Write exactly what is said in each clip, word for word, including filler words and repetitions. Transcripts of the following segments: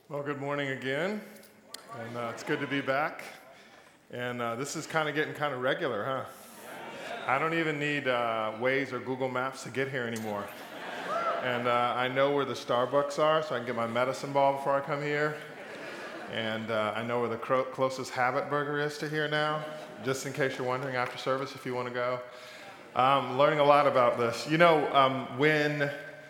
Well, good morning again, and uh, it's good to be back. And uh, this is kind of getting kind of regular, huh? I don't even need uh, Waze or Google Maps to get here anymore. And uh, I know where the Starbucks are, so I can get my medicine ball before I come here. And uh, I know where the cro- closest Habit Burger is to here now, just in case you're wondering after service if you want to go. Um, learning a lot about this. You know, um, when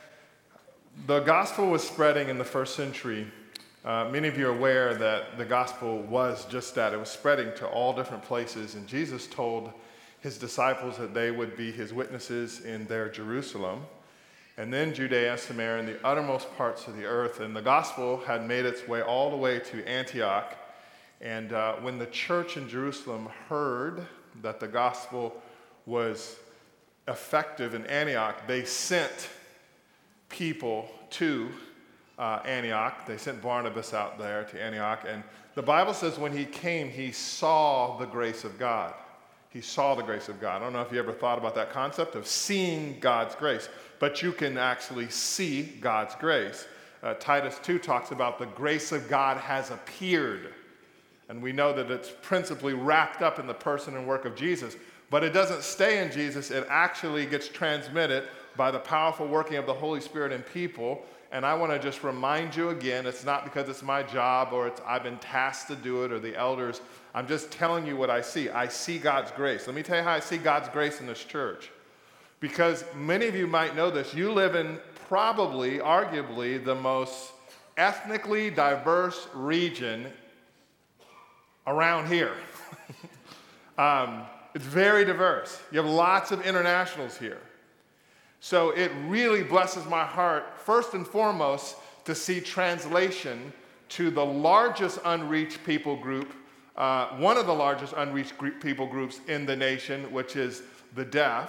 the gospel was spreading in the first century, Uh, many of you are aware that the gospel was just that. It was spreading to all different places, and Jesus told his disciples that they would be his witnesses in their Jerusalem, and then Judea, Samaria, and the uttermost parts of the earth. And the gospel had made its way all the way to Antioch. And uh, when the church in Jerusalem heard that the gospel was effective in Antioch, they sent people to Uh, Antioch. They sent Barnabas out there to Antioch, and the Bible says when he came, he saw the grace of God. He saw the grace of God. I don't know if you ever thought about that concept of seeing God's grace, but you can actually see God's grace. Uh, Titus two talks about the grace of God has appeared, and we know that it's principally wrapped up in the person and work of Jesus, but it doesn't stay in Jesus. It actually gets transmitted by the powerful working of the Holy Spirit in people. And I want to just remind you again, it's not because it's my job or it's I've been tasked to do it or the elders. I'm just telling you what I see. I see God's grace. Let me tell you how I see God's grace in this church. Because many of you might know this. You live in probably, arguably, the most ethnically diverse region around here. um, it's very diverse. You have lots of internationals here. So it really blesses my heart, first and foremost, to see translation to the largest unreached people group, uh, one of the largest unreached group, people groups in the nation, which is the deaf,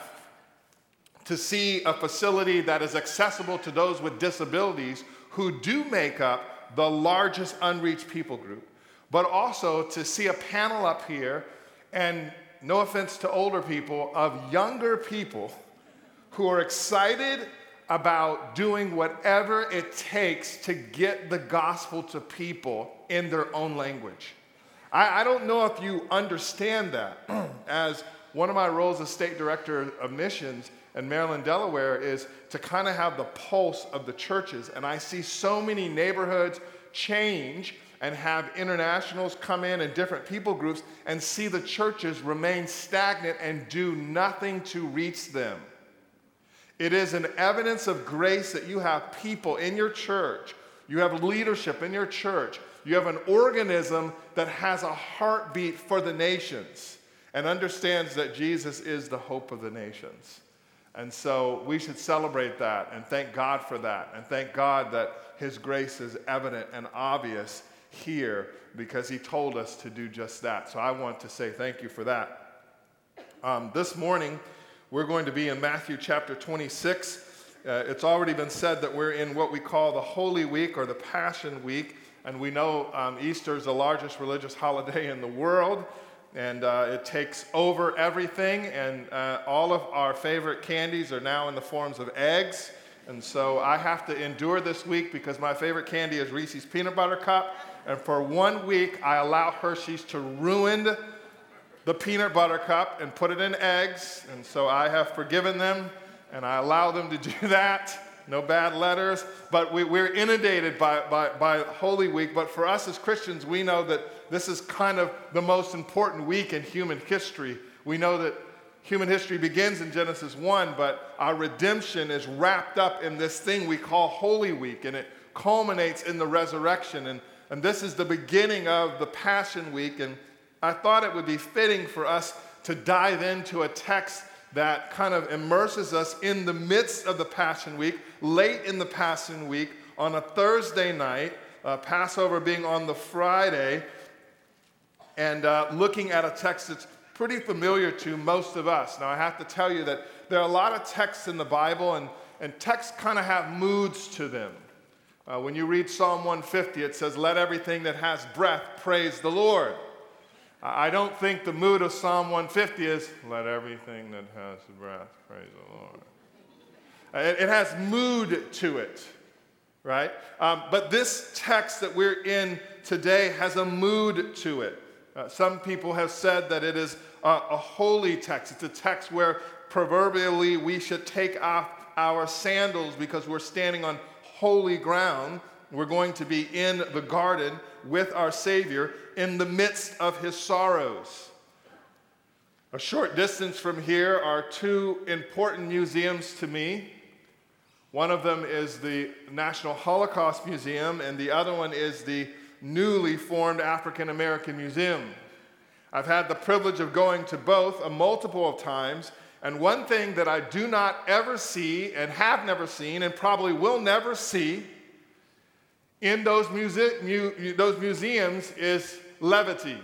to see a facility that is accessible to those with disabilities who do make up the largest unreached people group, but also to see a panel up here, and no offense to older people, of younger people who are excited about doing whatever it takes to get the gospel to people in their own language. I, I don't know if you understand that. As one of my roles as state director of missions in Maryland, Delaware, is to kind of have the pulse of the churches. And I see so many neighborhoods change and have internationals come in and different people groups and see the churches remain stagnant and do nothing to reach them. It is an evidence of grace that you have people in your church, you have leadership in your church, you have an organism that has a heartbeat for the nations and understands that Jesus is the hope of the nations. And so we should celebrate that and thank God for that, and thank God that his grace is evident and obvious here because he told us to do just that. So I want to say thank you for that. Um, this morning, we're going to be in Matthew chapter twenty-six. Uh, it's already been said that we're in what we call the Holy Week or the Passion Week. And we know um, Easter is the largest religious holiday in the world. And uh, it takes over everything. And uh, all of our favorite candies are now in the forms of eggs. And so I have to endure this week because my favorite candy is Reese's Peanut Butter Cup. And for one week, I allow Hershey's to ruin the peanut butter cup and put it in eggs, and so I have forgiven them, and I allow them to do that. No bad letters, but we, we're inundated by, by, by Holy Week. But for us as Christians, we know that this is kind of the most important week in human history. We know that human history begins in Genesis one, but our redemption is wrapped up in this thing we call Holy Week, and it culminates in the resurrection. And, and this is the beginning of the Passion Week, and I thought it would be fitting for us to dive into a text that kind of immerses us in the midst of the Passion Week, late in the Passion Week, on a Thursday night, uh, Passover being on the Friday, and uh, looking at a text that's pretty familiar to most of us. Now, I have to tell you that there are a lot of texts in the Bible, and, and texts kind of have moods to them. Uh, when you read Psalm one fifty, it says, "Let everything that has breath praise the Lord." I don't think the mood of Psalm one fifty is, "Let everything that has breath praise the Lord." It, it has mood to it, right? Um, but this text that we're in today has a mood to it. Uh, some people have said that it is a, a holy text. It's a text where proverbially we should take off our sandals because we're standing on holy ground. We're going to be in the garden with our Savior in the midst of his sorrows. A short distance from here are two important museums to me. One of them is the National Holocaust Museum, and the other one is the newly formed African American Museum. I've had the privilege of going to both a multiple of times, and one thing that I do not ever see and have never seen and probably will never see in those, muse- mu- those museums is levity.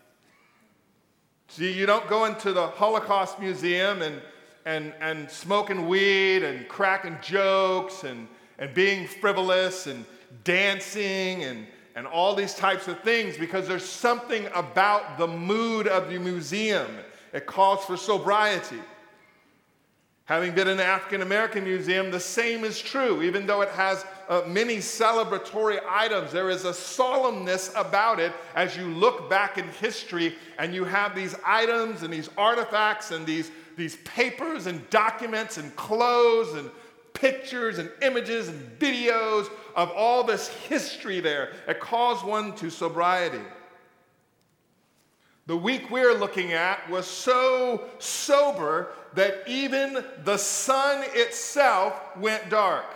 See, you don't go into the Holocaust Museum and, and, and smoking weed and cracking jokes and, and being frivolous and dancing and, and all these types of things, because there's something about the mood of the museum. It calls for sobriety. Having been in the African American Museum, the same is true. Even though it has uh, many celebratory items, there is a solemnness about it as you look back in history and you have these items and these artifacts and these, these papers and documents and clothes and pictures and images and videos of all this history there. It calls one to sobriety. The week we're looking at was so sober that even the sun itself went dark.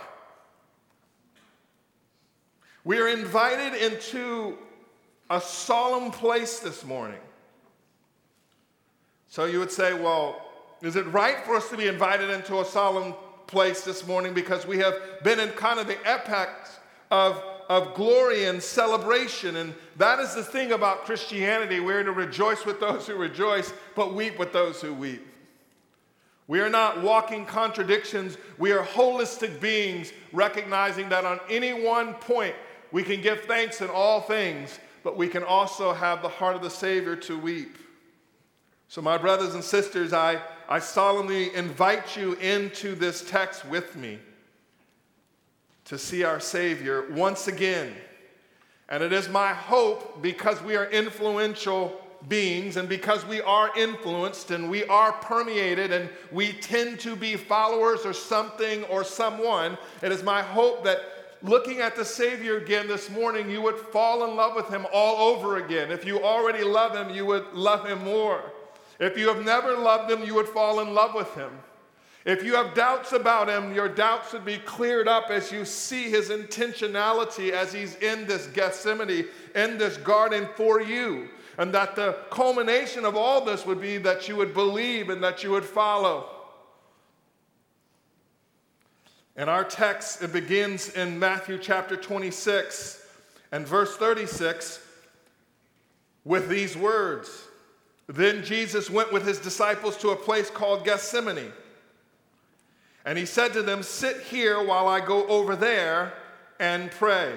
We are invited into a solemn place this morning. So you would say, well, is it right for us to be invited into a solemn place this morning because we have been in kind of the epoch of of glory and celebration? And that is the thing about Christianity. We're to rejoice with those who rejoice, but weep with those who weep. We are not walking contradictions. We are holistic beings, recognizing that on any one point we can give thanks in all things, but we can also have the heart of the Savior to weep. So my brothers and sisters, I, I solemnly invite you into this text with me to see our Savior once again. And it is my hope, because we are influential beings and because we are influenced and we are permeated and we tend to be followers or something or someone, it is my hope that looking at the Savior again this morning, you would fall in love with him all over again. If you already love him, you would love him more. If you have never loved him, you would fall in love with him. If you have doubts about him, your doubts would be cleared up as you see his intentionality as he's in this Gethsemane, in this garden for you. And that the culmination of all this would be that you would believe and that you would follow. And our text, it begins in Matthew chapter twenty-six and verse thirty-six with these words. Then Jesus went with his disciples to a place called Gethsemane. And he said to them, sit here while I go over there and pray.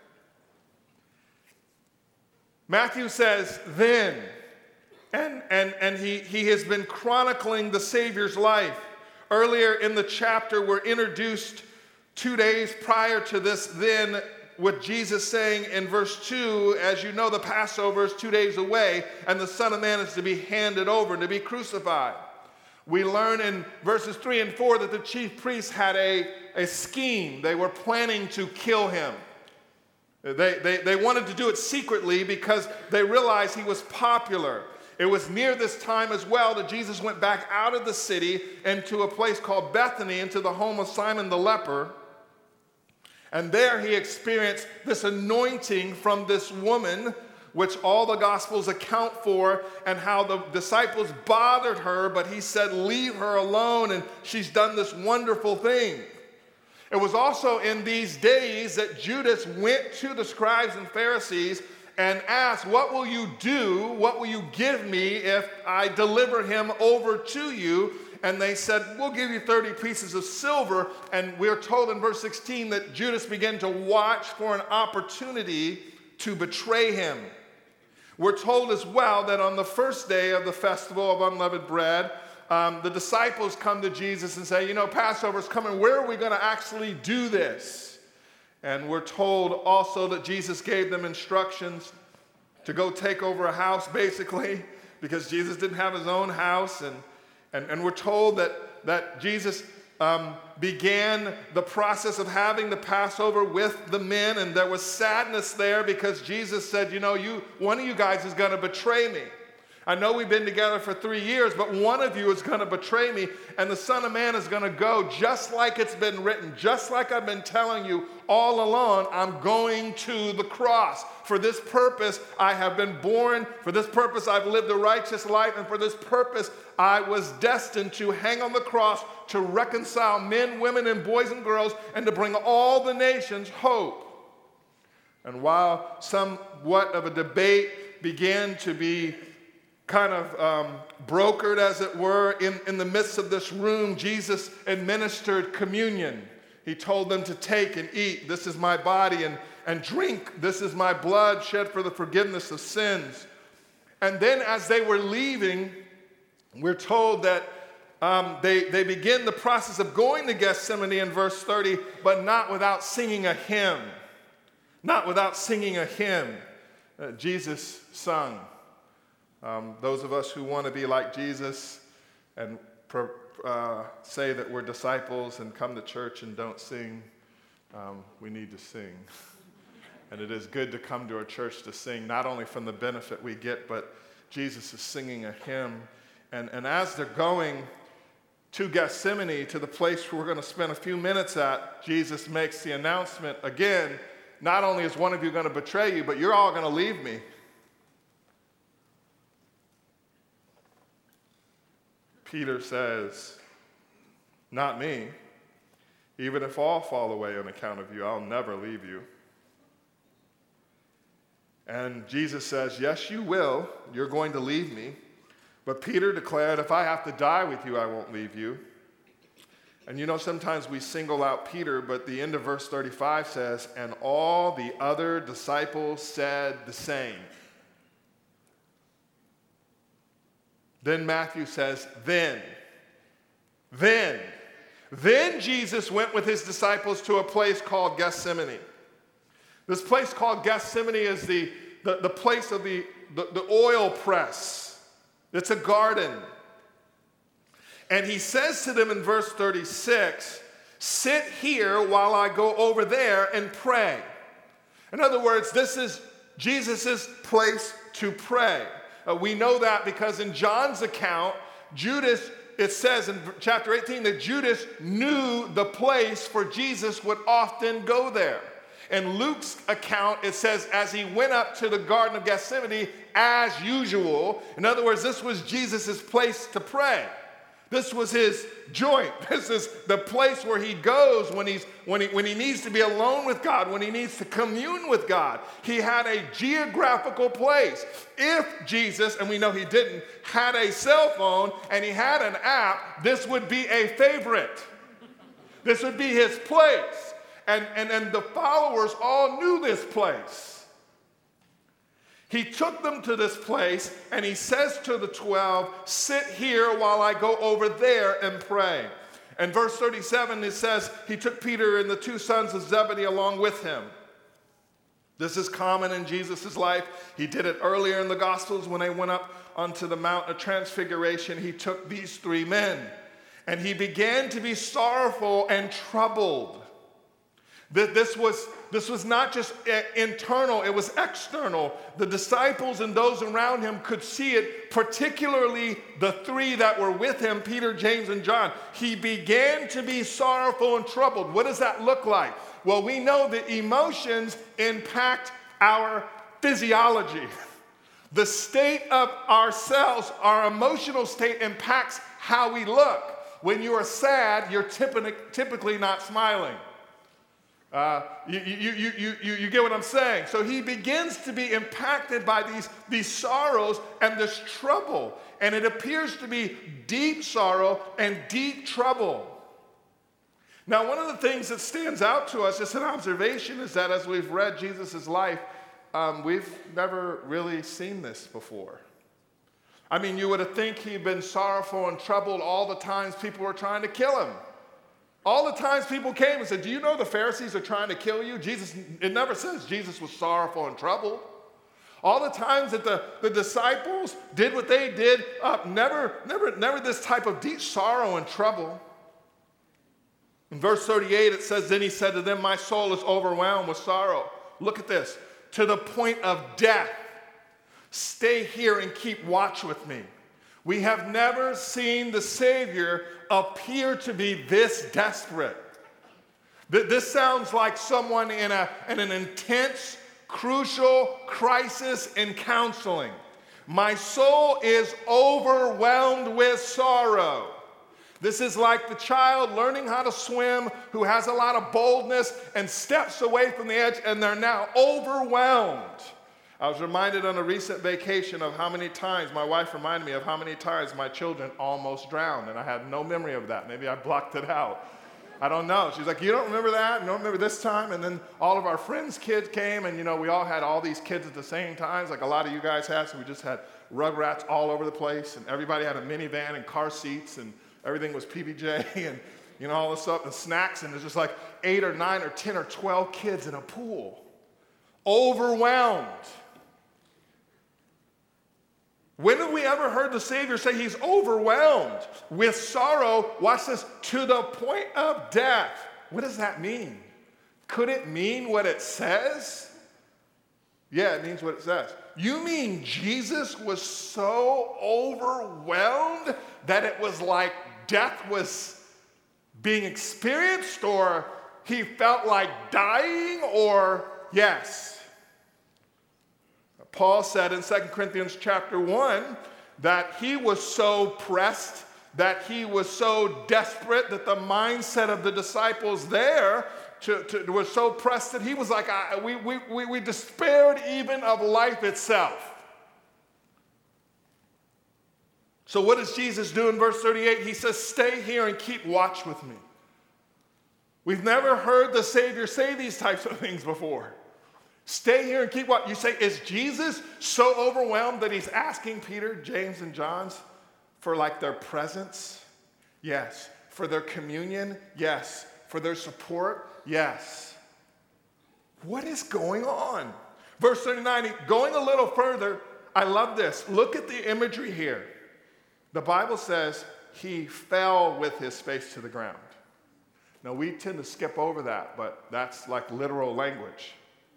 Matthew says, then, and, and, and he, he has been chronicling the Savior's life. Earlier in the chapter, we're introduced two days prior to this then, with Jesus saying in verse two, as you know, the Passover is two days away, and the Son of Man is to be handed over and to be crucified. We learn in verses three and four that the chief priests had a, a scheme. They were planning to kill him. They, they, they wanted to do it secretly because they realized he was popular. It was near this time as well that Jesus went back out of the city into a place called Bethany, into the home of Simon the leper. And there he experienced this anointing from this woman, which all the Gospels account for, and how the disciples bothered her, but he said, leave her alone, and she's done this wonderful thing. It was also in these days that Judas went to the scribes and Pharisees and asked, what will you do? What will you give me if I deliver him over to you? And they said, we'll give you thirty pieces of silver. And we're told in verse sixteen that Judas began to watch for an opportunity to betray him. We're told as well that on the first day of the festival of unleavened bread, um, the disciples come to Jesus and say, you know, Passover's coming. Where are we going to actually do this? And we're told also that Jesus gave them instructions to go take over a house, basically, because Jesus didn't have his own house. And, and, and we're told that, that Jesus um, began the process of having the Passover with the men, and there was sadness there because Jesus said, you know, you, one of you guys is going to betray me. I know we've been together for three years, but one of you is going to betray me, and the Son of Man is going to go just like it's been written, just like I've been telling you all along. I'm going to the cross. For this purpose I have been born, for this purpose I've lived a righteous life, and for this purpose I was destined to hang on the cross to reconcile men, women, and boys and girls, and to bring all the nations hope. And while somewhat of a debate began to be kind of um, brokered, as it were, in, in the midst of this room, Jesus administered communion. He told them to take and eat. This is my body, and, and drink. This is my blood shed for the forgiveness of sins. And then as they were leaving, we're told that um, they, they begin the process of going to Gethsemane in verse thirty, but not without singing a hymn. Not without singing a hymn. Uh, Jesus sung. Um, those of us who want to be like Jesus and pro, uh, say that we're disciples and come to church and don't sing, um, we need to sing. And it is good to come to a church to sing, not only from the benefit we get, but Jesus is singing a hymn. And, and as they're going to Gethsemane, to the place where we're going to spend a few minutes at, Jesus makes the announcement again, not only is one of you going to betray you, but you're all going to leave me. Peter says, not me. Even if all fall away on account of you, I'll never leave you. And Jesus says, yes, you will. You're going to leave me. But Peter declared, if I have to die with you, I won't leave you. And you know, sometimes we single out Peter, but the end of verse thirty-five says, and all the other disciples said the same. Then Matthew says, then, then, then Jesus went with his disciples to a place called Gethsemane. This place called Gethsemane is the, the, the place of the, the, the oil press. It's a garden. And he says to them in verse thirty-six, sit here while I go over there and pray. In other words, this is Jesus' place to pray. Uh, we know that because in John's account, Judas, it says in chapter eighteen that Judas knew the place for Jesus would often go there. In Luke's account, it says as he went up to the Garden of Gethsemane as usual. In other words, this was Jesus' place to pray. This was his joint. This is the place where he goes when, he's, when, he, when he needs to be alone with God, when he needs to commune with God. He had a geographical place. If Jesus, and we know he didn't, had a cell phone and he had an app, this would be a favorite. This would be his place. And, and, and the followers all knew this place. He took them to this place, and he says to the twelve, sit here while I go over there and pray. And verse thirty-seven, it says, he took Peter and the two sons of Zebedee along with him. This is common in Jesus' life. He did it earlier in the Gospels when they went up onto the Mount of Transfiguration. He took these three men, and he began to be sorrowful and troubled. This was, this was not just internal, it was external. The disciples and those around him could see it, particularly the three that were with him, Peter, James, and John. He began to be sorrowful and troubled. What does that look like? Well, we know that emotions impact our physiology. The state of ourselves, our emotional state impacts how we look. When you are sad, you're typically not smiling. Uh, you, you, you, you, you, you get what I'm saying? So he begins to be impacted by these, these sorrows and this trouble. And it appears to be deep sorrow and deep trouble. Now, one of the things that stands out to us, just an observation, is that as we've read Jesus' life, um, we've never really seen this before. I mean, you would have think he'd been sorrowful and troubled all the times people were trying to kill him. All the times people came and said, do you know the Pharisees are trying to kill you? Jesus, it never says Jesus was sorrowful and troubled. All the times that the, the disciples did what they did, uh, never, never, never this type of deep sorrow and trouble. In verse thirty-eight, it says, then he said to them, my soul is overwhelmed with sorrow. Look at this. To the point of death. Stay here and keep watch with me. We have never seen the Savior appear to be this desperate. This sounds like someone in, a, in an intense, crucial crisis in counseling. My soul is overwhelmed with sorrow. This is like the child learning how to swim who has a lot of boldness and steps away from the edge, and they're now overwhelmed. I was reminded on a recent vacation of how many times, my wife reminded me of how many times my children almost drowned, and I had no memory of that. Maybe I blocked it out. I don't know. She's like, you don't remember that? You don't remember this time? And then all of our friends' kids came, and, you know, we all had all these kids at the same time, like a lot of you guys had, so we just had Rugrats all over the place, and everybody had a minivan and car seats, and everything was P B J, and, you know, all this stuff, and snacks, and there's just like eight or nine or ten or twelve kids in a pool. Overwhelmed. When have we ever heard the Savior say he's overwhelmed with sorrow, watch this, to the point of death? What does that mean? Could it mean what it says? Yeah, it means what it says. You mean Jesus was so overwhelmed that it was like death was being experienced, or he felt like dying, or yes. Paul said in Second Corinthians chapter one that he was so pressed, that he was so desperate, that the mindset of the disciples there to, to, was so pressed that he was like, I, we, we, we, we despaired even of life itself. So what does Jesus do in verse thirty-eight? He says, stay here and keep watch with me. We've never heard the Savior say these types of things before. Stay here and keep watch. You say, is Jesus so overwhelmed that he's asking Peter, James, and John's for like their presence? Yes. For their communion? Yes. For their support? Yes. What is going on? Verse thirty-nine, going a little further, I love this. Look at the imagery here. The Bible says he fell with his face to the ground. Now, we tend to skip over that, but that's like literal language.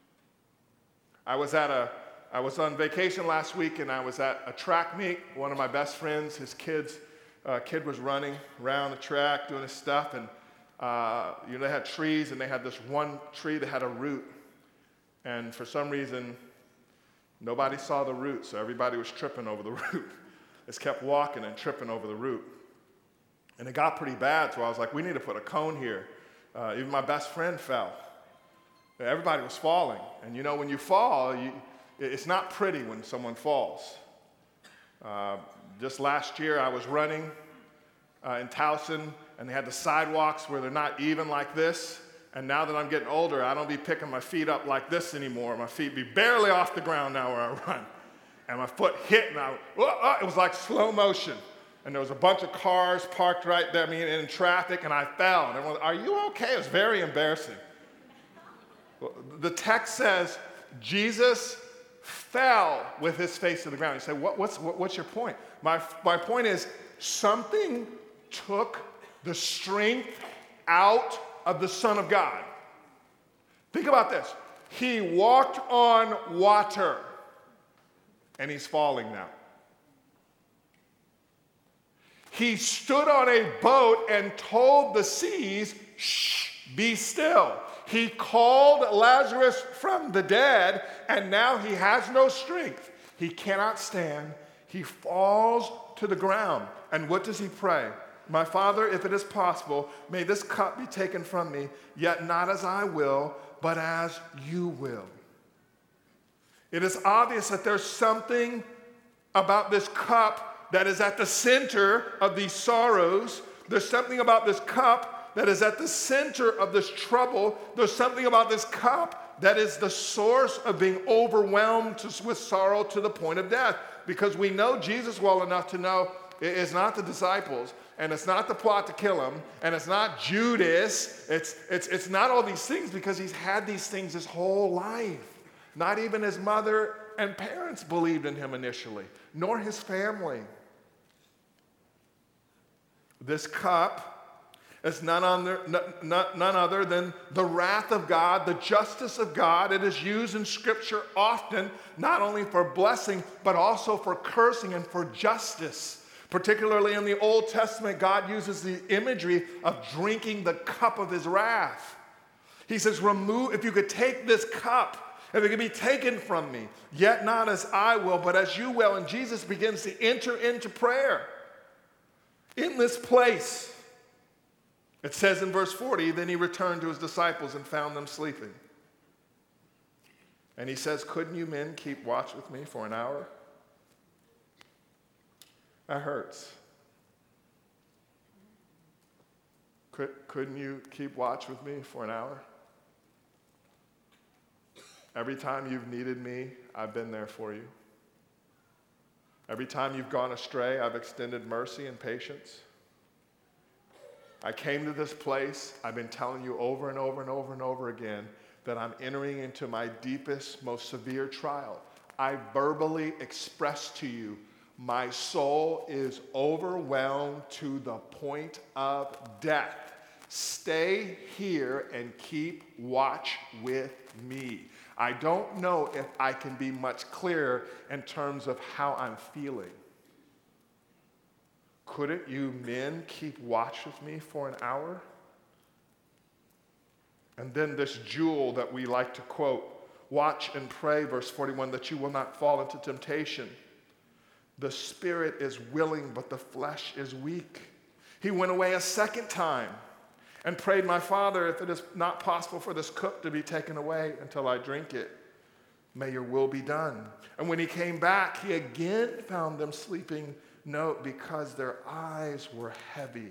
I was at a, I was on vacation last week, and I was at a track meet. One of my best friends, his kids, uh, kid was running around the track doing his stuff, and uh, you know, they had trees, and they had this one tree that had a root, and for some reason, nobody saw the root, so everybody was tripping over the root. Just kept walking and tripping over the root. And it got pretty bad, so I was like, we need to put a cone here. Uh, even my best friend fell. Everybody was falling. And you know, when you fall, you, it's not pretty when someone falls. Uh, just last year, I was running uh, in Towson, and they had the sidewalks where they're not even like this. And now that I'm getting older, I don't be picking my feet up like this anymore. My feet be barely off the ground now where I run. And my foot hit, and I, oh, oh, it was like slow motion. And there was a bunch of cars parked right there, I mean, in traffic, and I fell. And everyone, are you okay? It was very embarrassing. The text says Jesus fell with his face to the ground. You say, what, what's, what, what's your point? My, my point is something took the strength out of the Son of God. Think about this. He walked on water, and he's falling now. He stood on a boat and told the seas, shh, be still. He called Lazarus from the dead, and now he has no strength. He cannot stand. He falls to the ground. And what does he pray? My Father, if it is possible, may this cup be taken from me, yet not as I will, but as you will. It is obvious that there's something about this cup that is at the center of these sorrows. There's something about this cup that is at the center of this trouble. There's something about this cup that is the source of being overwhelmed with sorrow to the point of death. Because we know Jesus well enough to know it is not the disciples. and it's not the plot to kill him, and it's not Judas. It's, it's, it's not all these things because he's had these things his whole life. Not even his mother and parents believed in him initially, nor his family. This cup is none other, none other than the wrath of God, the justice of God. It is used in Scripture often, not only for blessing, but also for cursing and for justice. Particularly in the Old Testament, God uses the imagery of drinking the cup of his wrath. He says, remove, if you could take this cup, if it could be taken from me, yet not as I will, but as you will. And Jesus begins to enter into prayer in this place. It says in verse forty, then he returned to his disciples and found them sleeping. And he says, couldn't you men keep watch with me for an hour? That hurts. Could, couldn't you keep watch with me for an hour? Every time you've needed me, I've been there for you. Every time you've gone astray, I've extended mercy and patience. I came to this place, I've been telling you over and over and over and over again that I'm entering into my deepest, most severe trial. I verbally expressed to you, my soul is overwhelmed to the point of death. Stay here and keep watch with me. I don't know if I can be much clearer in terms of how I'm feeling. Couldn't you men keep watch with me for an hour? And then this jewel that we like to quote, watch and pray, verse forty-one, that you will not fall into temptation. The spirit is willing, but the flesh is weak. He went away a second time and prayed, my Father, if it is not possible for this cup to be taken away until I drink it, may your will be done. And when he came back, he again found them sleeping. No, because their eyes were heavy.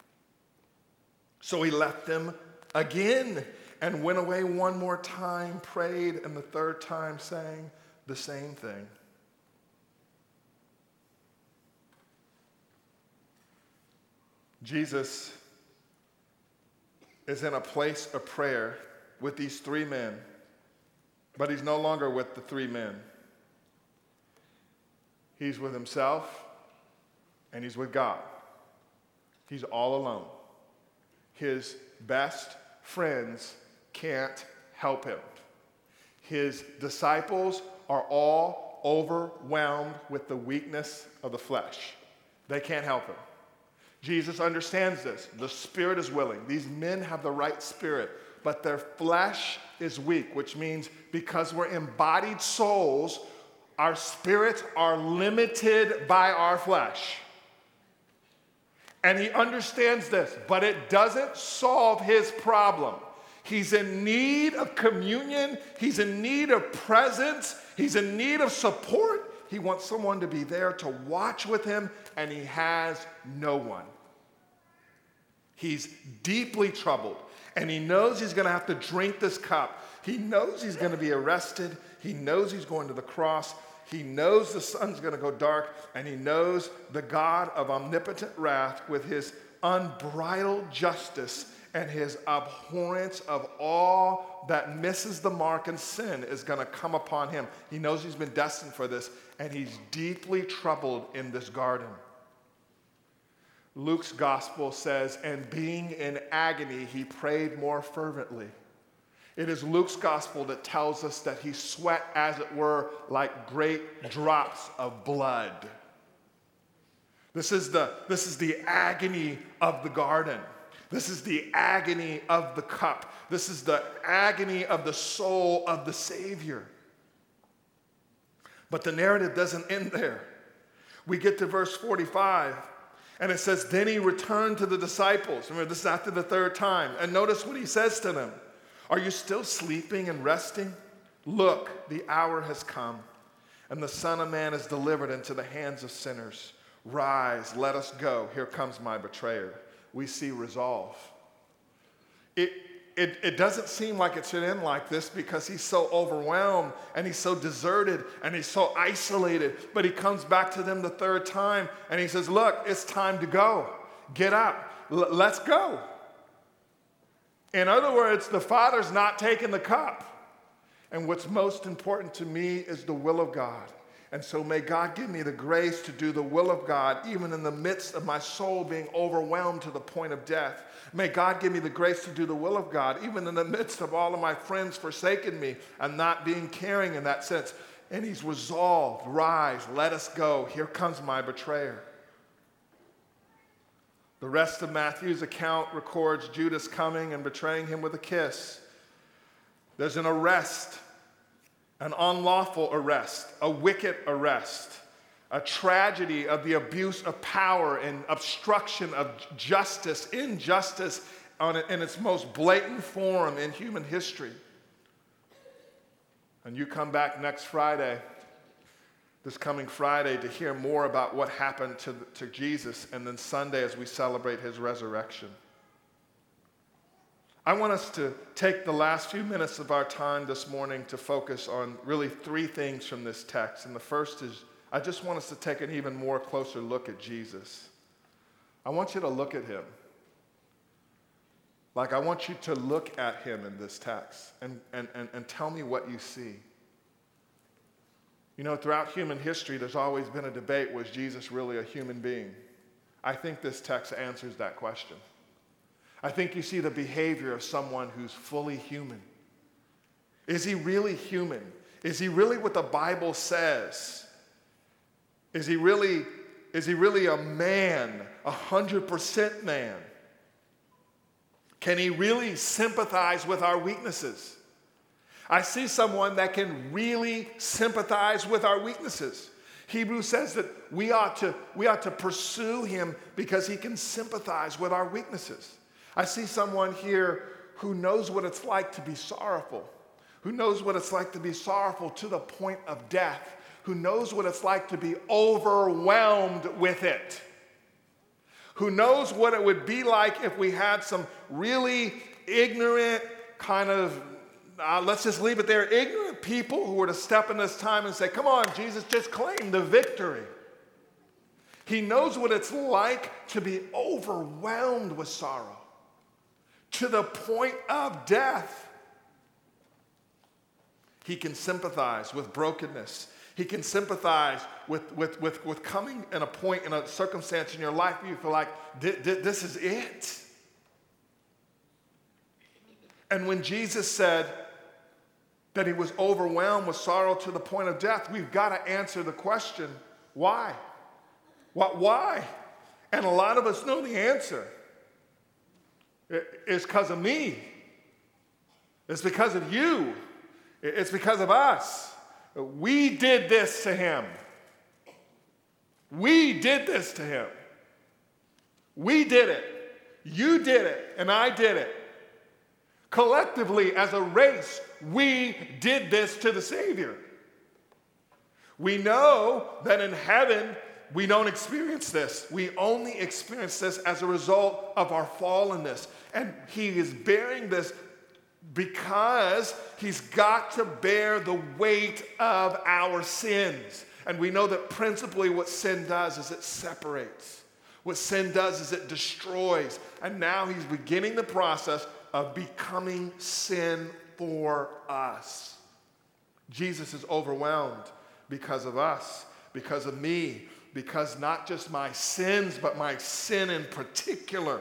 So he left them again and went away one more time, prayed, and the third time saying the same thing. Jesus is in a place of prayer with these three men, but he's no longer with the three men. He's with himself. And he's with God. He's all alone. His best friends can't help him. His disciples are all overwhelmed with the weakness of the flesh. They can't help him. Jesus understands this. The spirit is willing. These men have the right spirit, but their flesh is weak, which means because we're embodied souls, our spirits are limited by our flesh. And he understands this, but it doesn't solve his problem. He's in need of communion. He's in need of presence. He's in need of support. He wants someone to be there to watch with him, and he has no one. He's deeply troubled, and he knows he's going to have to drink this cup. He knows he's going to be arrested. He knows he's going to the cross. He knows the sun's going to go dark, and he knows the God of omnipotent wrath with his unbridled justice and his abhorrence of all that misses the mark and sin is going to come upon him. He knows he's been destined for this, and he's deeply troubled in this garden. Luke's gospel says, and being in agony, he prayed more fervently. It is Luke's gospel that tells us that he sweat, as it were, like great drops of blood. This is the, this is the agony of the garden. This is the agony of the cup. This is the agony of the soul of the Savior. But the narrative doesn't end there. We get to verse forty-five, and it says, then he returned to the disciples. Remember, this is after the third time. And notice what he says to them. Are you still sleeping and resting? Look, the hour has come, and the Son of Man is delivered into the hands of sinners. Rise, let us go. Here comes my betrayer. We see resolve. It, it, it doesn't seem like it should end like this because he's so overwhelmed and he's so deserted and he's so isolated. But he comes back to them the third time and he says, look, it's time to go. get up, L- let's go. In other words, the Father's not taking the cup. And what's most important to me is the will of God. And so may God give me the grace to do the will of God, even in the midst of my soul being overwhelmed to the point of death. May God give me the grace to do the will of God, even in the midst of all of my friends forsaking me and not being caring in that sense. And he's resolved, rise, let us go. Here comes my betrayer. The rest of Matthew's account records Judas coming and betraying him with a kiss. There's an arrest, an unlawful arrest, a wicked arrest, a tragedy of the abuse of power and obstruction of justice, injustice on it in its most blatant form in human history. And you come back next Friday, this coming Friday, to hear more about what happened to, to Jesus, and then Sunday as we celebrate his resurrection. I want us to take the last few minutes of our time this morning to focus on really three things from this text. And the first is, I just want us to take an even more closer look at Jesus. I want you to look at him. Like, I want you to look at him in this text and, and, and, and tell me what you see. You know, throughout human history, there's always been a debate, was Jesus really a human being? I think this text answers that question. I think you see the behavior of someone who's fully human. Is he really human? Is he really what the Bible says? Is he really, is he really a man, a hundred percent man? Can he really sympathize with our weaknesses? I see someone that can really sympathize with our weaknesses. Hebrews says that we ought to, we ought to pursue him because he can sympathize with our weaknesses. I see someone here who knows what it's like to be sorrowful, who knows what it's like to be sorrowful to the point of death, who knows what it's like to be overwhelmed with it, who knows what it would be like if we had some really ignorant kind of, uh, let's just leave it there, ignorant people who were to step in this time and say, come on, Jesus, just claim the victory. He knows what it's like to be overwhelmed with sorrow, to the point of death. He can sympathize with brokenness. He can sympathize with, with, with, with coming in a point, in a circumstance in your life where you feel like, this is it. And when Jesus said that he was overwhelmed with sorrow to the point of death, we've got to answer the question, why? What, why? And a lot of us know the answer. It's because of me. It's because of you. It's because of us. We did this to him. We did this to him. We did it. You did it, and I did it. Collectively, as a race, we did this to the Savior. We know that in heaven, we don't experience this. We only experience this as a result of our fallenness. And he is bearing this because he's got to bear the weight of our sins. And we know that principally what sin does is it separates. What sin does is it destroys. And now he's beginning the process of becoming sin for us. Jesus is overwhelmed because of us, because of me, because not just my sins, but my sin in particular.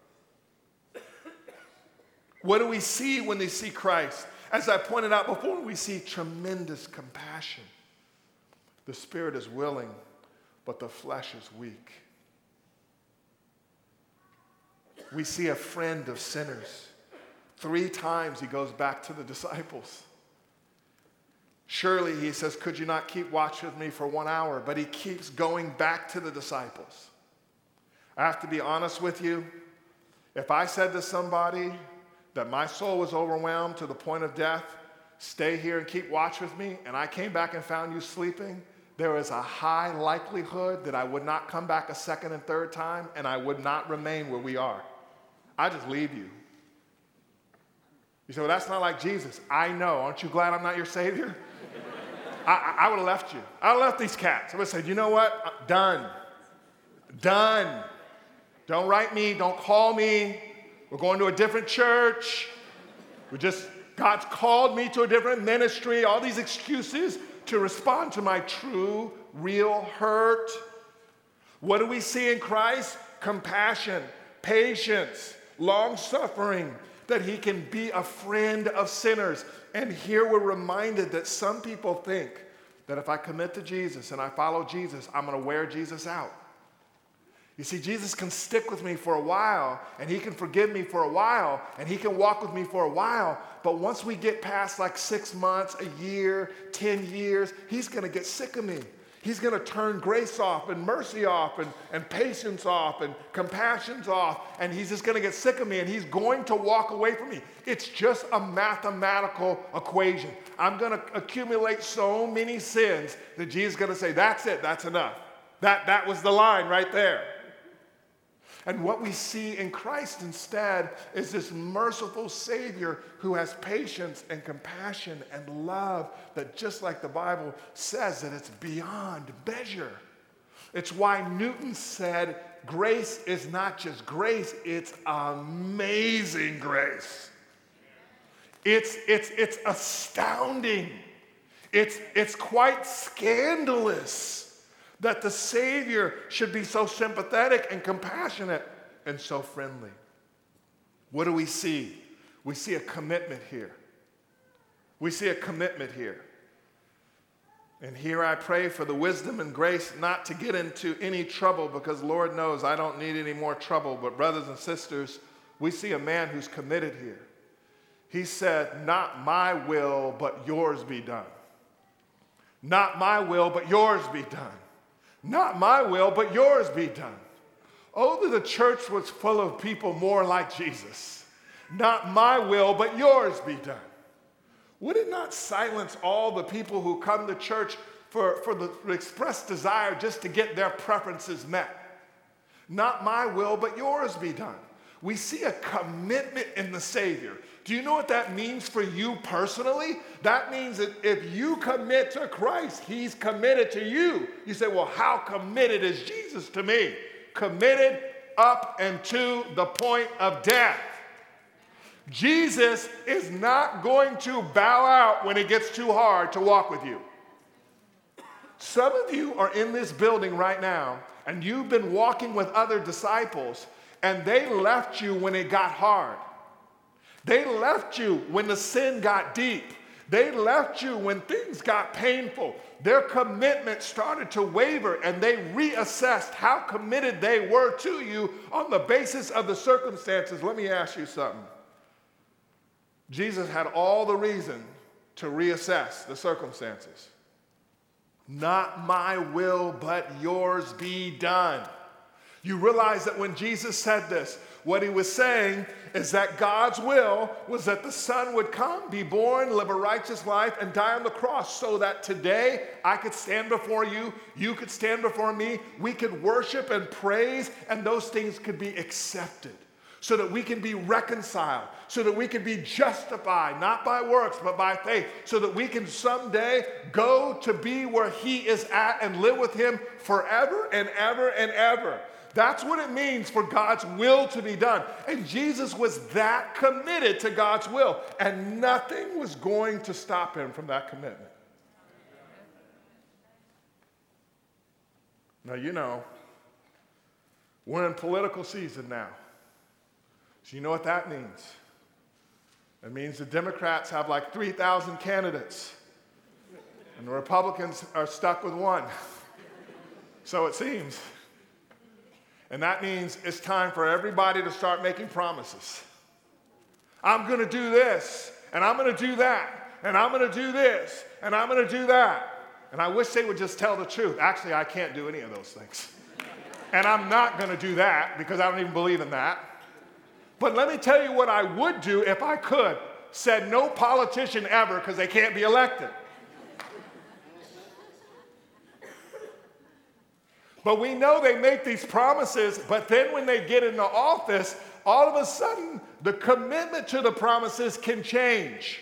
What do we see when they see Christ? As I pointed out before, we see tremendous compassion. The spirit is willing, but the flesh is weak. We see a friend of sinners. Three times he goes back to the disciples. Surely, he says, could you not keep watch with me for one hour? But he keeps going back to the disciples. I have to be honest with you. If I said to somebody that my soul was overwhelmed to the point of death, stay here and keep watch with me, and I came back and found you sleeping, there is a high likelihood that I would not come back a second and third time, and I would not remain where we are. I just leave you. You say, well, that's not like Jesus. I know. Aren't you glad I'm not your Savior? I, I, I would have left you. I would have left these cats. I would have said, you know what? Done. Done. Don't write me. Don't call me. We're going to a different church. We just, God's called me to a different ministry. All these excuses to respond to my true, real hurt. What do we see in Christ? Compassion, patience, long-suffering, that he can be a friend of sinners. And here we're reminded that some people think that if I commit to Jesus and I follow Jesus, I'm going to wear Jesus out. You see, Jesus can stick with me for a while, and he can forgive me for a while, and he can walk with me for a while. But once we get past like six months, a year, ten years, he's going to get sick of me. He's going to turn grace off and mercy off and, and patience off and compassion's off, and he's just going to get sick of me, and he's going to walk away from me. It's just a mathematical equation. I'm going to accumulate so many sins that Jesus is going to say, that's it, that's enough. That, that was the line right there. And what we see in Christ instead is this merciful Savior who has patience and compassion and love that, just like the Bible says, that it's beyond measure. It's why Newton said grace is not just grace, it's amazing grace. It's, it's, it's astounding. It's, it's quite scandalous that the Savior should be so sympathetic and compassionate and so friendly. What do we see? We see a commitment here. We see a commitment here. And here I pray for the wisdom and grace not to get into any trouble, because Lord knows I don't need any more trouble. But brothers and sisters, we see a man who's committed here. He said, not my will, but yours be done. Not my will, but yours be done. Not my will, but yours be done. Oh, that the church was full of people more like Jesus. Not my will, but yours be done. Would it not silence all the people who come to church for, for the expressed desire just to get their preferences met? Not my will, but yours be done. We see a commitment in the Savior. Do you know what that means for you personally? That means that if you commit to Christ, he's committed to you. You say, well, how committed is Jesus to me? Committed up and to the point of death. Jesus is not going to bow out when it gets too hard to walk with you. Some of you are in this building right now, and you've been walking with other disciples, and they left you when it got hard. They left you when the sin got deep. They left you when things got painful. Their commitment started to waver, and they reassessed how committed they were to you on the basis of the circumstances. Let me ask you something. Jesus had all the reason to reassess the circumstances. Not my will, but yours be done. You realize that when Jesus said this, what he was saying is that God's will was that the Son would come, be born, live a righteous life, and die on the cross, so that today I could stand before you, you could stand before me, we could worship and praise, and those things could be accepted, so that we can be reconciled, so that we can be justified, not by works, but by faith, so that we can someday go to be where he is at and live with him forever and ever and ever. That's what it means for God's will to be done. And Jesus was that committed to God's will, and nothing was going to stop him from that commitment. Now, you know, we're in political season now. So you know what that means? It means the Democrats have like three thousand candidates, and the Republicans are stuck with one. So it seems. And that means it's time for everybody to start making promises. I'm going to do this, and I'm going to do that, and I'm going to do this, and I'm going to do that. And I wish they would just tell the truth. Actually, I can't do any of those things. And I'm not going to do that because I don't even believe in that. But let me tell you what I would do if I could. Said no politician ever because they can't be elected. But we know they make these promises, but then when they get into office, all of a sudden, the commitment to the promises can change.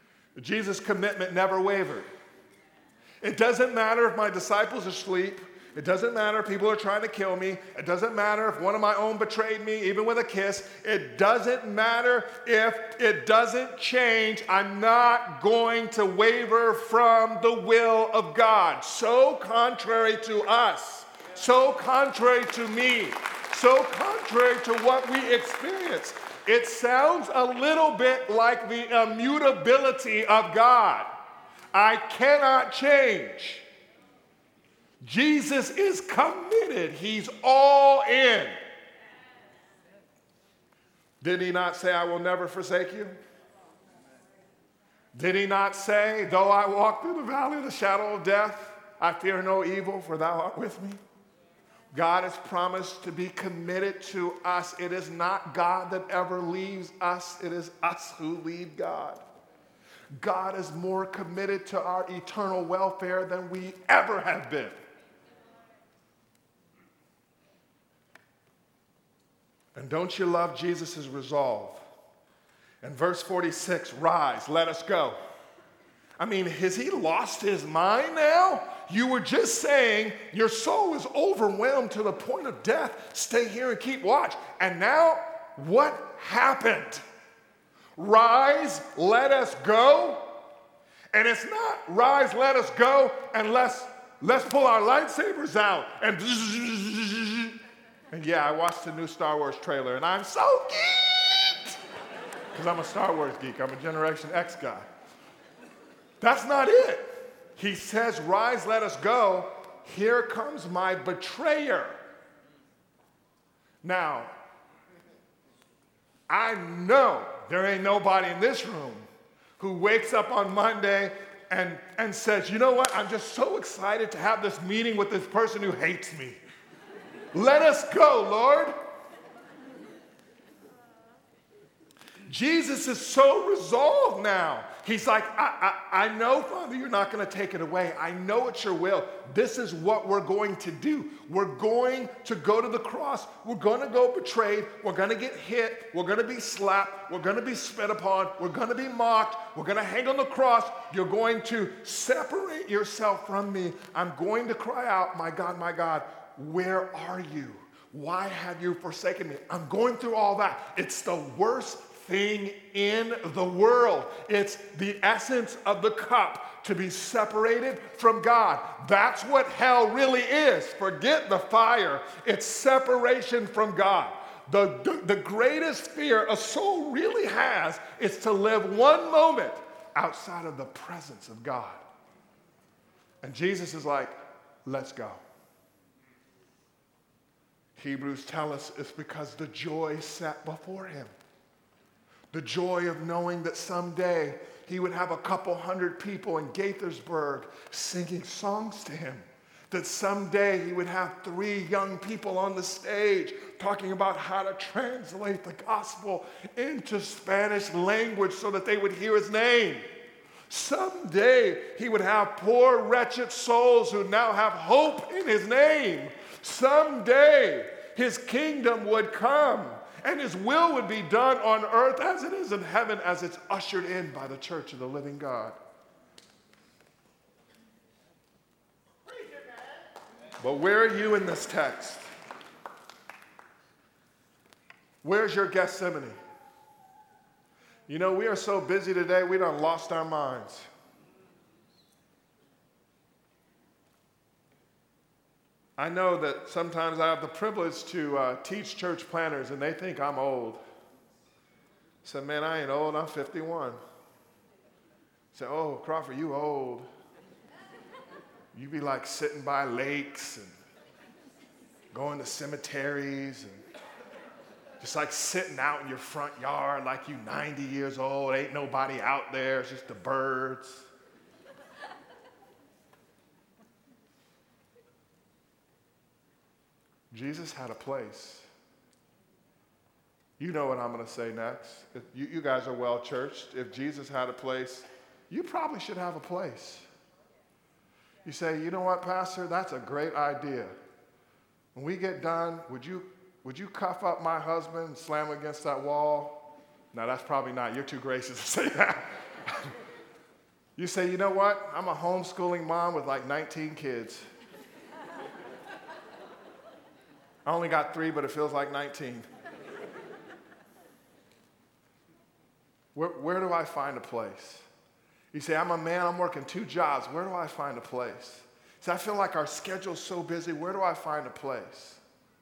Jesus' commitment never wavered. It doesn't matter if my disciples are asleep. It doesn't matter if people are trying to kill me. It doesn't matter if one of my own betrayed me, even with a kiss. It doesn't matter if it doesn't change. I'm not going to waver from the will of God. So contrary to us, so contrary to me, so contrary to what we experience. It sounds a little bit like the immutability of God. I cannot change. Jesus is committed. He's all in. Did he not say, I will never forsake you? Did he not say, though I walk through the valley of the shadow of death, I fear no evil, for thou art with me? God has promised to be committed to us. It is not God that ever leaves us. It is us who leave God. God is more committed to our eternal welfare than we ever have been. And don't you love Jesus' resolve? In verse forty-six, rise, let us go. I mean, has he lost his mind now? You were just saying your soul is overwhelmed to the point of death. Stay here and keep watch. And now, what happened? Rise, let us go. And it's not rise, let us go, and let's, let's pull our lightsabers out. And, and yeah, I watched the new Star Wars trailer, and I'm so geeked. Because I'm a Star Wars geek. I'm a Generation X guy. That's not it. He says, rise, let us go. Here comes my betrayer. Now, I know there ain't nobody in this room who wakes up on Monday and, and says, you know what, I'm just so excited to have this meeting with this person who hates me. Let us go, Lord. Jesus is so resolved now. He's like, I, I, I know, Father, you're not going to take it away. I know it's your will. This is what we're going to do. We're going to go to the cross. We're going to go betrayed. We're going to get hit. We're going to be slapped. We're going to be spit upon. We're going to be mocked. We're going to hang on the cross. You're going to separate yourself from me. I'm going to cry out, my God, my God, where are you? Why have you forsaken me? I'm going through all that. It's the worst thing in the world. It's the essence of the cup, to be separated from God. That's what hell really is. Forget the fire. It's separation from God. The, the, the greatest fear a soul really has is to live one moment outside of the presence of God. And Jesus is like, let's go. Hebrews tell us it's because the joy set before him. The joy of knowing that someday he would have a couple hundred people in Gaithersburg singing songs to him. That someday he would have three young people on the stage talking about how to translate the gospel into Spanish language so that they would hear his name. Someday he would have poor, wretched souls who now have hope in his name. Someday his kingdom would come. And his will would be done on earth as it is in heaven, as it's ushered in by the church of the living God. But where are you in this text? Where's your Gethsemane? You know, we are so busy today, we done lost our minds. I know that sometimes I have the privilege to uh, teach church planners, and they think I'm old. I said, man, I ain't old, I'm fifty-one. I said, oh, Crawford, you old. You be like sitting by lakes and going to cemeteries and just like sitting out in your front yard like you ninety years old, ain't nobody out there, it's just the birds. Jesus had a place. You know what I'm going to say next. If you, you guys are well churched. If Jesus had a place, you probably should have a place. You say, you know what, Pastor, that's a great idea. When we get done, would you, would you cuff up my husband and slam him against that wall? No, that's probably not. You're too gracious to say that. You say, you know what, I'm a homeschooling mom with like nineteen kids. I only got three, but it feels like nineteen. Where, where do I find a place? You say, I'm a man, I'm working two jobs. Where do I find a place? See, I feel like our schedule's so busy. Where do I find a place?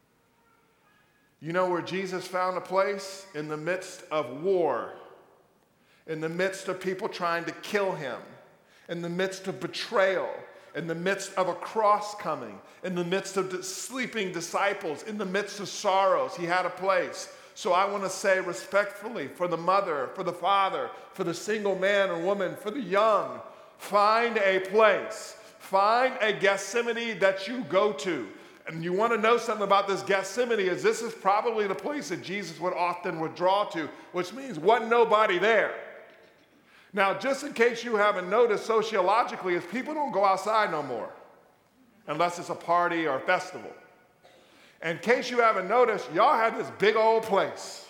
You know where Jesus found a place? In the midst of war, in the midst of people trying to kill him, in the midst of betrayal, in the midst of a cross coming, in the midst of sleeping disciples, in the midst of sorrows, he had a place. So I want to say respectfully, for the mother, for the father, for the single man or woman, for the young, find a place. Find a Gethsemane that you go to. And you want to know something about this Gethsemane is this is probably the place that Jesus would often withdraw to, which means wasn't nobody there. Now, just in case you haven't noticed sociologically, is people don't go outside no more unless it's a party or a festival. In case you haven't noticed, y'all have this big old place.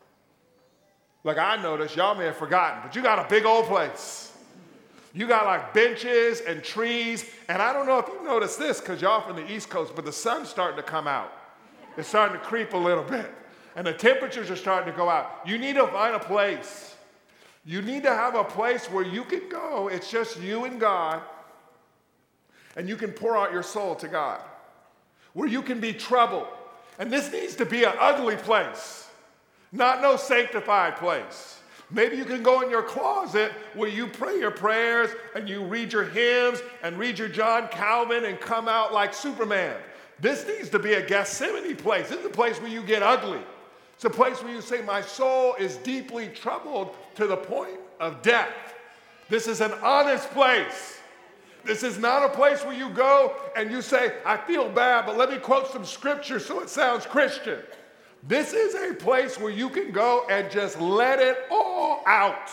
Like I noticed, y'all may have forgotten, but you got a big old place. You got like benches and trees, and I don't know if you noticed this because y'all from the East Coast, but the sun's starting to come out. It's starting to creep a little bit, and the temperatures are starting to go out. You need to find a place. You need to have a place where you can go, it's just you and God, and you can pour out your soul to God. Where you can be troubled. And this needs to be an ugly place, not no sanctified place. Maybe you can go in your closet where you pray your prayers and you read your hymns and read your John Calvin and come out like Superman. This needs to be a Gethsemane place. This is a place where you get ugly. It's a place where you say, my soul is deeply troubled to the point of death. This is an honest place. This is not a place where you go and you say, I feel bad, but let me quote some scripture so it sounds Christian. This is a place where you can go and just let it all out.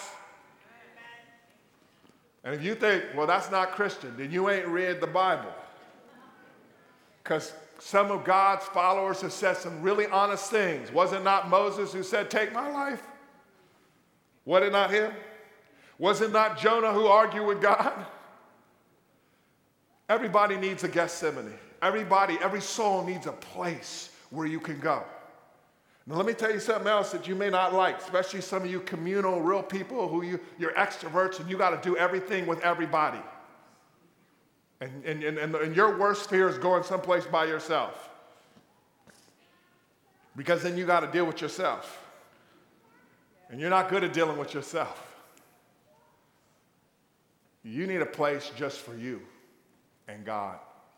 And if you think, well, that's not Christian, then you ain't read the Bible. Because some of God's followers have said some really honest things. Was it not Moses who said, take my life? Was it not him? Was it not Jonah who argued with God? Everybody needs a Gethsemane. Everybody, every soul needs a place where you can go. Now let me tell you something else that you may not like, especially some of you communal, real people who you, you're extroverts and you got to do everything with everybody. And, and, and, and your worst fear is going someplace by yourself. Because then you got to deal with yourself. And you're not good at dealing with yourself. You need a place just for you and God.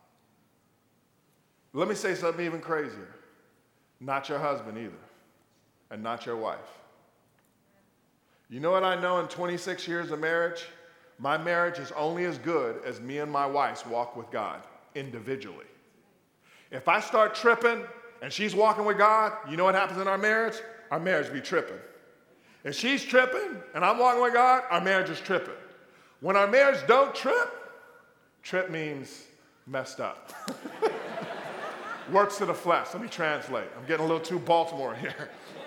Let me say something even crazier. Not your husband either, and not your wife. You know what I know in twenty-six years of marriage? My marriage is only as good as me and my wife's walk with God individually. If I start tripping and she's walking with God, you know what happens in our marriage? Our marriage be tripping. If she's tripping and I'm walking with God, our marriage is tripping. When our marriage don't trip, trip means messed up. Works to the flesh. Let me translate. I'm getting a little too Baltimore here.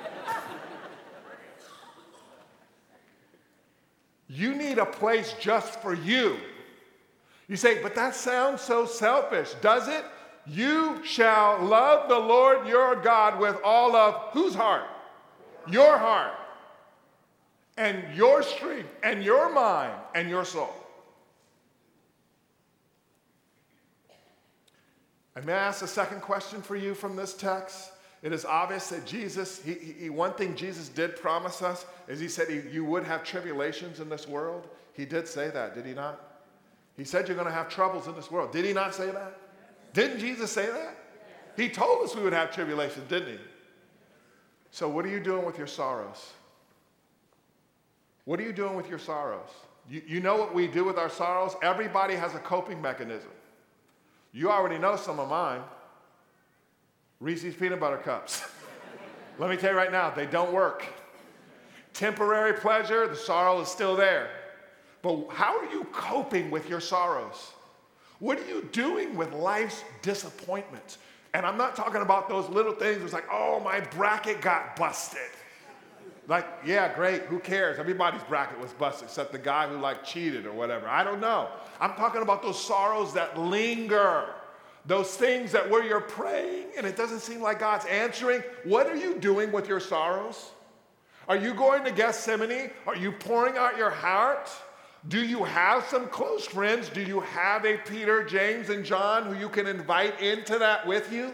You need a place just for you. You say, but that sounds so selfish, does it? You shall love the Lord your God with all of whose heart? Your heart. And your strength, and your mind, and your soul. And may I ask a second question for you from this text? It is obvious that Jesus, he, he, one thing Jesus did promise us is he said he, you would have tribulations in this world. He did say that, did he not? He said you're going to have troubles in this world. Did he not say that? Didn't Jesus say that? He told us we would have tribulations, didn't he? So what are you doing with your sorrows? What are you doing with your sorrows? You, you know what we do with our sorrows? Everybody has a coping mechanism. You already know some of mine. Reese's peanut butter cups. Let me tell you right now, they don't work. Temporary pleasure, the sorrow is still there. But how are you coping with your sorrows? What are you doing with life's disappointments? And I'm not talking about those little things. It's like, oh, my bracket got busted. Like, yeah, great, who cares? Everybody's bracket was busted except the guy who like cheated or whatever. I don't know. I'm talking about those sorrows that linger, those things that where you're praying and it doesn't seem like God's answering, what are you doing with your sorrows? Are you going to Gethsemane? Are you pouring out your heart? Do you have some close friends? Do you have a Peter, James, and John who you can invite into that with you?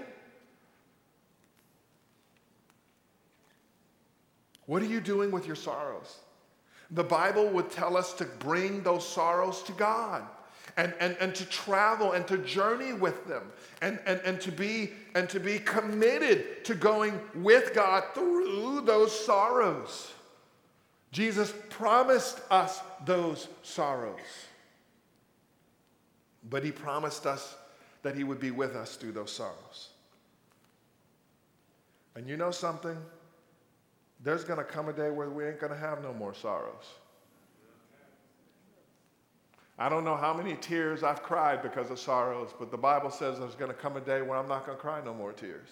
What are you doing with your sorrows? The Bible would tell us to bring those sorrows to God and, and, and to travel and to journey with them and, and, and, to be, and to be committed to going with God through those sorrows. Jesus promised us those sorrows. But he promised us that he would be with us through those sorrows. And you know something? There's going to come a day where we ain't going to have no more sorrows. I don't know how many tears I've cried because of sorrows, but the Bible says there's going to come a day where I'm not going to cry no more tears.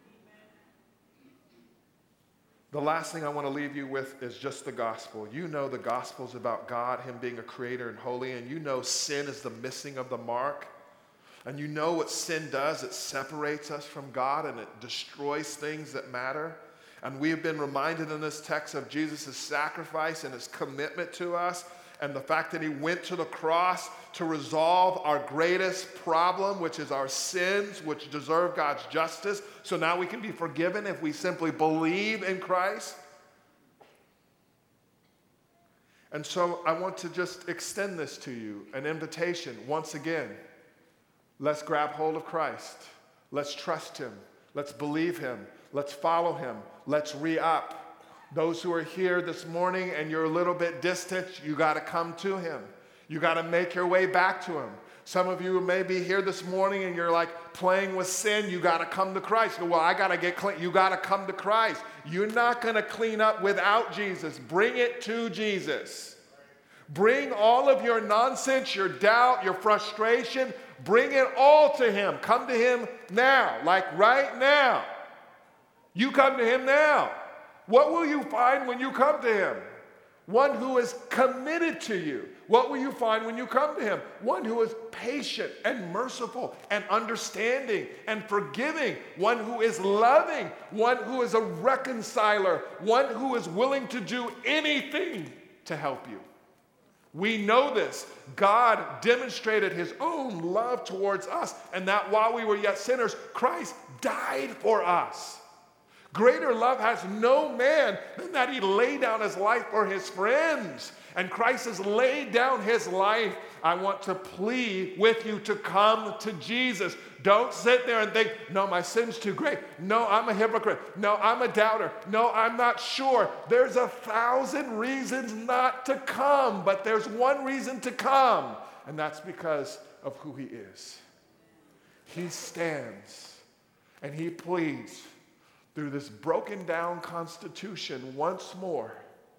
The last thing I want to leave you with is just the gospel. You know the gospel's about God, him being a creator and holy, and you know sin is the missing of the mark. And you know what sin does. It separates us from God and it destroys things that matter. And we have been reminded in this text of Jesus' sacrifice and his commitment to us and the fact that he went to the cross to resolve our greatest problem, which is our sins, which deserve God's justice. So now we can be forgiven if we simply believe in Christ. And so I want to just extend this to you, an invitation once again. Let's grab hold of Christ. Let's trust him. Let's believe him. Let's follow him. Let's re-up. Those who are here this morning and you're a little bit distant, you got to come to him. You got to make your way back to him. Some of you may be here this morning and you're like playing with sin. You got to come to Christ. Well, I got to get clean. You got to come to Christ. You're not going to clean up without Jesus. Bring it to Jesus. Bring all of your nonsense, your doubt, your frustration. Bring it all to him. Come to him now, like right now. You come to him now. What will you find when you come to him? One who is committed to you. What will you find when you come to him? One who is patient and merciful and understanding and forgiving. One who is loving. One who is a reconciler. One who is willing to do anything to help you. We know this. God demonstrated his own love towards us, and that while we were yet sinners, Christ died for us. Greater love has no man than that he laid down his life for his friends. And Christ has laid down his life. I want to plead with you to come to Jesus. Don't sit there and think, no, my sin's too great. No, I'm a hypocrite. No, I'm a doubter. No, I'm not sure. There's a thousand reasons not to come, but there's one reason to come, and that's because of who he is. He stands and he pleads through this broken down constitution once more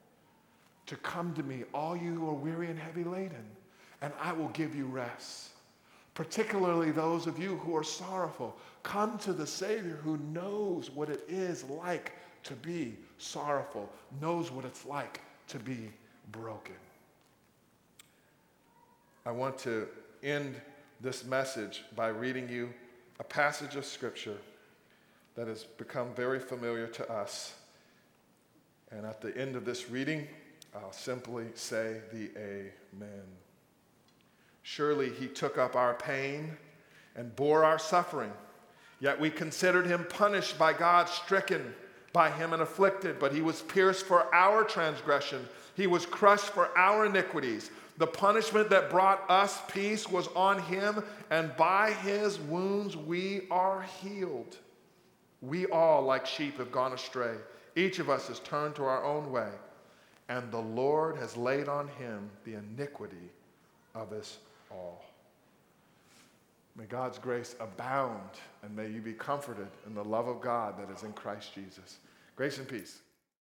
to come to me, all you who are weary and heavy laden, and I will give you rest. Particularly those of you who are sorrowful, come to the Savior who knows what it is like to be sorrowful, knows what it's like to be broken. I want to end this message by reading you a passage of Scripture that has become very familiar to us. And at the end of this reading, I'll simply say the amen. Surely he took up our pain and bore our suffering, yet we considered him punished by God, stricken by him and afflicted. But he was pierced for our transgression. He was crushed for our iniquities. The punishment that brought us peace was on him, and by his wounds we are healed. We all, like sheep, have gone astray. Each of us has turned to our own way, and the Lord has laid on him the iniquity of us all. May God's grace abound, and may you be comforted in the love of God that is in Christ Jesus. Grace and peace.